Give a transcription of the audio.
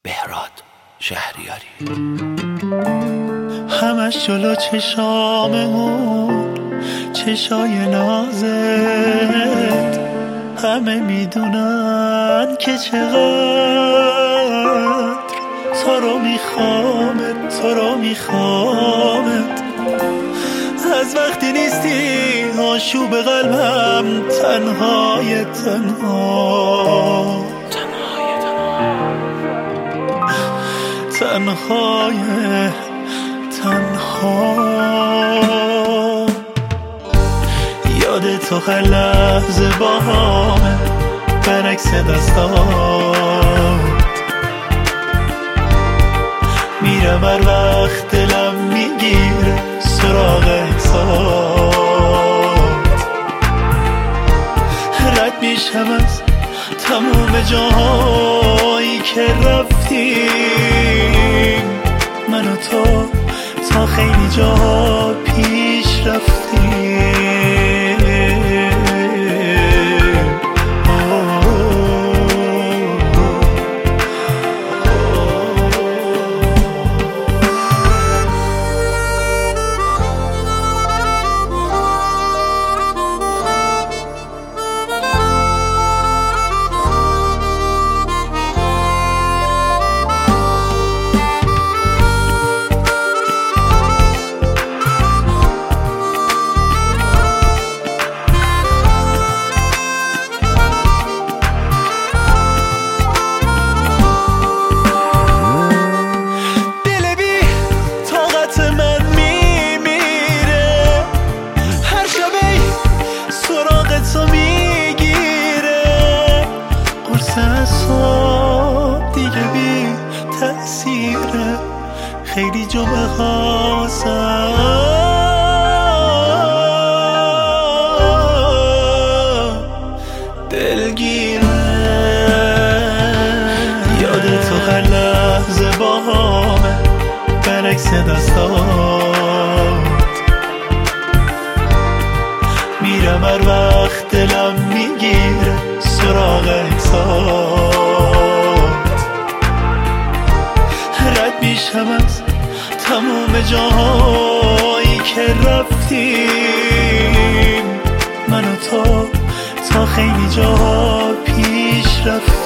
بهراد شهریاری. همش جلو چشاممون چشای نازت، همه میدونن که چقدر تو رو میخوامت، تو رو میخوامت. از وقتی نیستی آشوب قلبم تنهای تنها یاد تو هر لحظه با همه برعکس دستات میرم هر وقت دلم میگیره سراغ احسات. رد میشم از تموم جاهایی که رفتیم، من و تو تا خیلی جا پیش رفتیم. دیگه بی تأثیره، خیلی جمعه هاستم دلگیره. یاد تو هر لحظه با همه برعکس دستات میرم هر وقت دلم میگیره سراغ احسات. رد میشم از تموم جاهایی که رفتیم، من و تو تا خیلی جا پیش رفتیم.